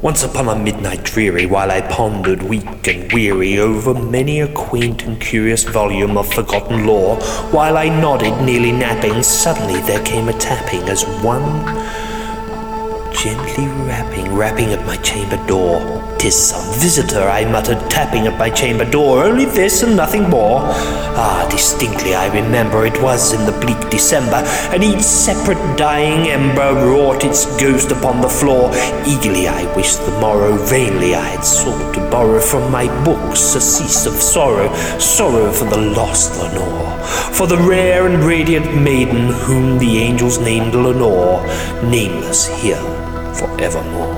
Once upon a midnight dreary, while I pondered weak and weary over many a quaint and curious volume of forgotten lore, while I nodded, nearly napping, suddenly there came a tapping as one gently rapping at my chamber door. "'Tis some visitor," I muttered, tapping at my chamber door. "Only this and nothing more." Ah, distinctly I remember it was in the bleak December, and each separate dying ember wrought its ghost upon the floor. Eagerly I wished the morrow, vainly I had sought to borrow from my books surcease of sorrow, sorrow for the lost Lenore, for the rare and radiant maiden whom the angels named Lenore, nameless here forevermore.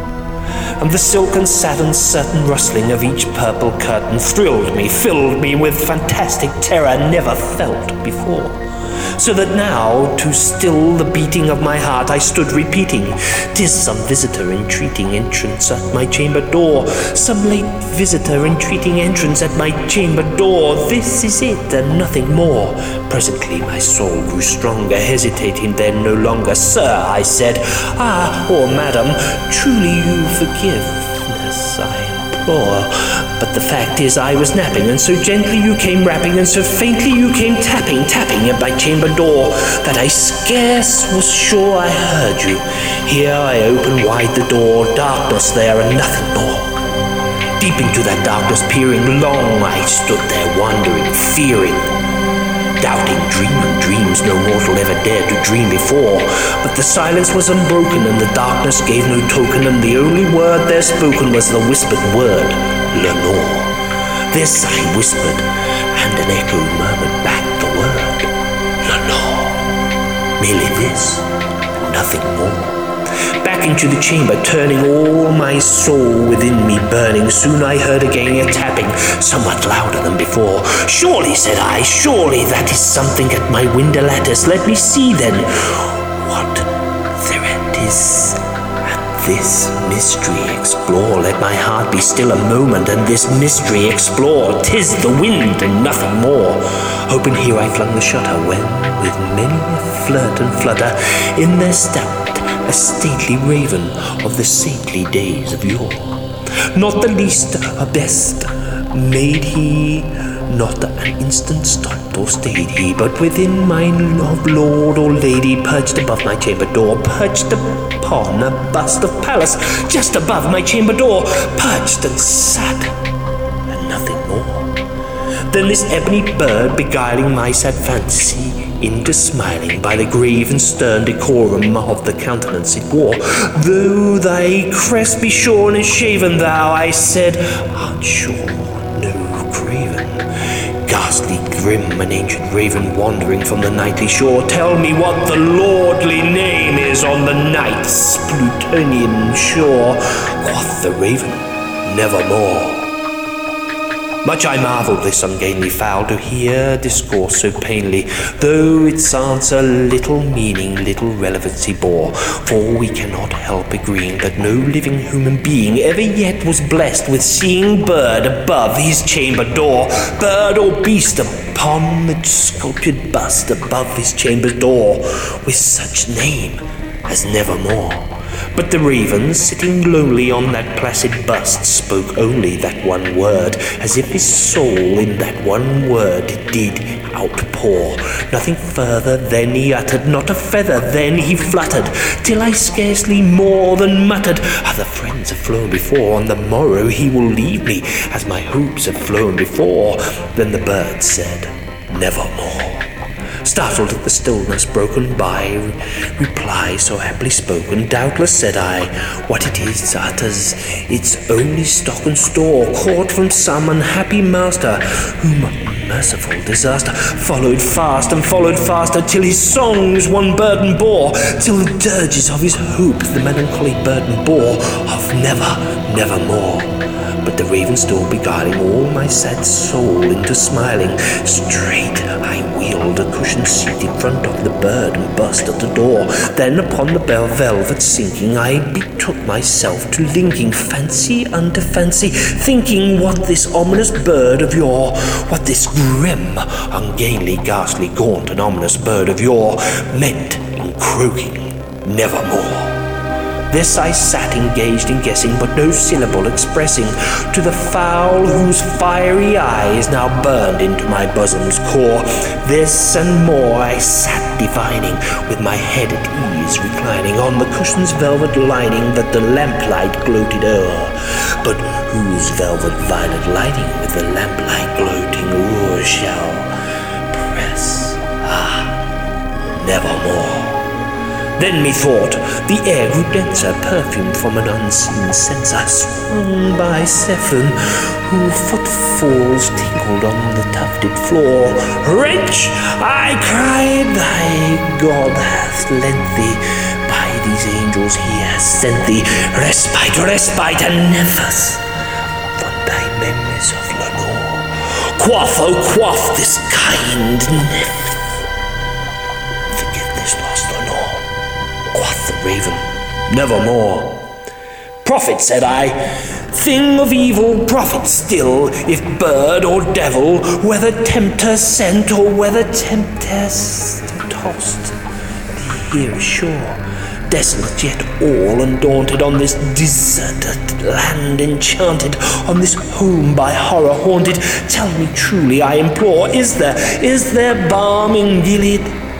And the silk and satin certain rustling of each purple curtain thrilled me, filled me with fantastic terror never felt before. So that now, to still the beating of my heart, I stood repeating, "'Tis some visitor entreating entrance at my chamber door, some late visitor entreating entrance at my chamber door. This is it and nothing more." Presently my soul grew stronger, hesitating then no longer. "Sir," I said, or madam, truly you forgiveness I implore. But the fact is I was napping, and so gently you came rapping, and so faintly you came tapping at my chamber door, that I scarce was sure I heard you. Here I opened wide the door, darkness there and nothing more. Deep into that darkness peering, long I stood there wondering, fearing, doubting, dreaming dreams no mortal ever dared to dream before. But the silence was unbroken, and the darkness gave no token, and the only word there spoken was the whispered word, "Lenore." This I whispered, and an echo murmured back the word, "Lenore." Merely this, nothing more. Back into the chamber, turning all my soul within me burning, soon I heard again a tapping, somewhat louder than before. "Surely," said I, "surely that is something at my window lattice. Let me see then what thereat is, and this mystery explore. Let my heart be still a moment, and this mystery explore. 'Tis the wind and nothing more." Open here I flung the shutter, when with many a flirt and flutter in there stepped a stately raven of the saintly days of yore. Not the least or best made he, not an instant stopped or stayed he, but within mine of lord or lady, perched above my chamber door, perched upon a bust of Pallas, just above my chamber door, perched and sat, and nothing more. Then this ebony bird beguiling my sad fancy into smiling by the grave and stern decorum of the countenance it wore. "Though thy crest be shorn and shaven, thou," I said, "art sure no craven, ghastly grim, an ancient raven wandering from the nightly shore. Tell me what the lordly name is on the night's Plutonian shore." Quoth the raven, "Nevermore." Much I marvelled this ungainly fowl to hear discourse so plainly, though its answer little meaning, little relevancy bore. For we cannot help agreeing that no living human being ever yet was blessed with seeing bird above his chamber door, bird or beast upon the sculptured bust above his chamber door, with such name as Nevermore. But the raven, sitting lonely on that placid bust, spoke only that one word, as if his soul in that one word did outpour. Nothing further then he uttered, not a feather then he fluttered, till I scarcely more than muttered, "Other friends have flown before, on the morrow he will leave me, as my hopes have flown before." Then the bird said, "Nevermore." Startled at the stillness broken by reply so aptly spoken, doubtless, said I, what it is utters its only stock and store, caught from some unhappy master, whom merciful disaster followed fast and followed faster, till his songs one burden bore, till the dirges of his hope the melancholy burden bore of never, nevermore. But the raven still beguiling all my sad soul into smiling, straight I wheeled a cushioned seat in front of the bird and bust at the door. Then upon the velvet sinking, I betook myself to linking fancy unto fancy, thinking what this ominous bird of yore, what this grim, ungainly, ghastly, gaunt and ominous bird of yore meant in croaking nevermore. This I sat engaged in guessing, but no syllable expressing to the fowl whose fiery eyes now burned into my bosom's core. This and more I sat divining, with my head at ease reclining on the cushion's velvet lining that the lamplight gloated o'er. But whose velvet violet lining with the lamplight gloating o'er shall press? Nevermore. Then methought the air grew denser, perfumed from an unseen censer, swung by Saffron, whose footfalls tinkled on the tufted floor. Wretch, I cried, thy God hath lent thee, by these angels he has sent thee, respite, respite, and nefas from thy memories of Lenore. Quaff, oh quaff this kind nef. Forget this lost Lenore. Quoth the raven, nevermore. Prophet, said I, thing of evil, prophet still, if bird or devil, whether tempter sent or whether tempest tossed thee here ashore, desolate yet all undaunted, on this deserted land enchanted, on this home by horror haunted. Tell me truly, I implore, is there balm in Gilead?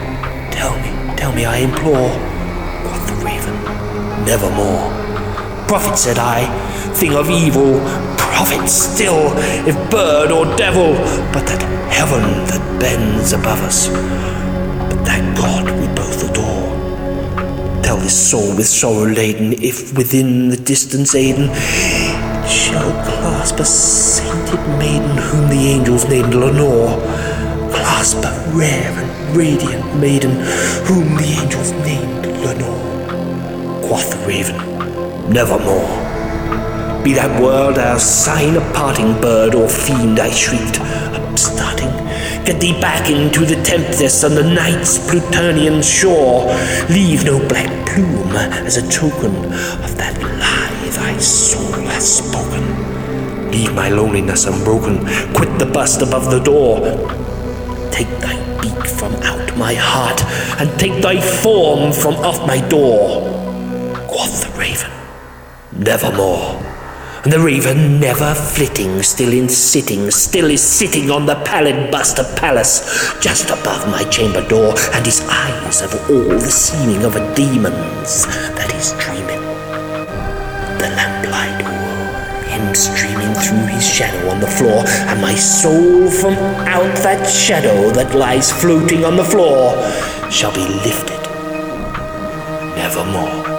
Tell me, I implore. Quoth the raven, nevermore. Prophet, said I, thing of evil, prophet still, if bird or devil, but that heaven that bends above us, but that God we both adore. Tell this soul with sorrow laden, if within the distance Aden it shall clasp a sainted maiden whom the angels named Lenore. Clasp a rare and radiant maiden whom the angels named Lenore. Quoth the raven, nevermore. Be that world our sign of parting, bird or fiend, I shrieked, upstarting. Get thee back into the tempest on the night's Plutonian shore. Leave no black plume as a token of that lie thy soul has spoken. Leave my loneliness unbroken, quit the bust above the door. Take thy beak from out my heart, and take thy form from off my door. Quoth the raven, nevermore. And the raven, never flitting, still is sitting on the pallid bust of Pallas, just above my chamber door, and his eyes have all the seeming of a demon's that is dreaming. The lamplight o'er him streaming through his shadow on the floor, and my soul from out that shadow that lies floating on the floor shall be lifted nevermore.